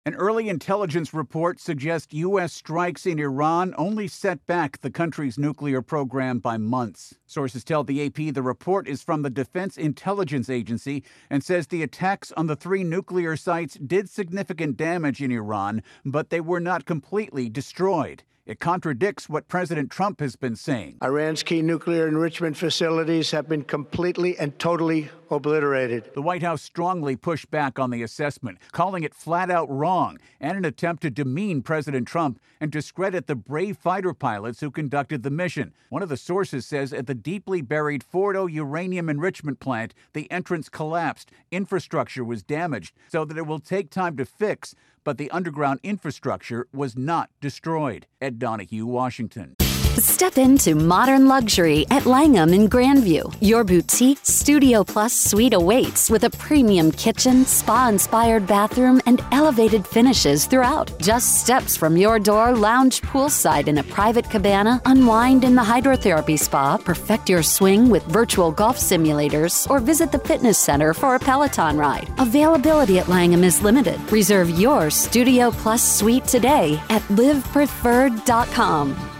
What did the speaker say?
An early intelligence report suggests U.S. strikes in Iran only set back the country's nuclear program by months. Sources tell the AP the report is from the Defense Intelligence Agency and says the attacks on the 3 nuclear sites did significant damage in Iran, but they were not completely destroyed. It contradicts what President Trump has been saying. Iran's key nuclear enrichment facilities have been completely and totally obliterated. The White House strongly pushed back on the assessment, calling it flat out wrong and an attempt to demean President Trump and discredit the brave fighter pilots who conducted the mission. One of the sources says at the deeply buried Fordo uranium enrichment plant, the entrance collapsed, infrastructure was damaged, so that it will take time to fix, but the underground infrastructure was not destroyed. Ed Donahue, Washington. Step into modern luxury at Langham in Grandview. Your boutique Studio Plus suite awaits with a premium kitchen, spa-inspired bathroom, and elevated finishes throughout. Just steps from your door, lounge poolside in a private cabana, unwind in the hydrotherapy spa, perfect your swing with virtual golf simulators, or visit the fitness center for a Peloton ride. Availability at Langham is limited. Reserve your Studio Plus suite today at livepreferred.com.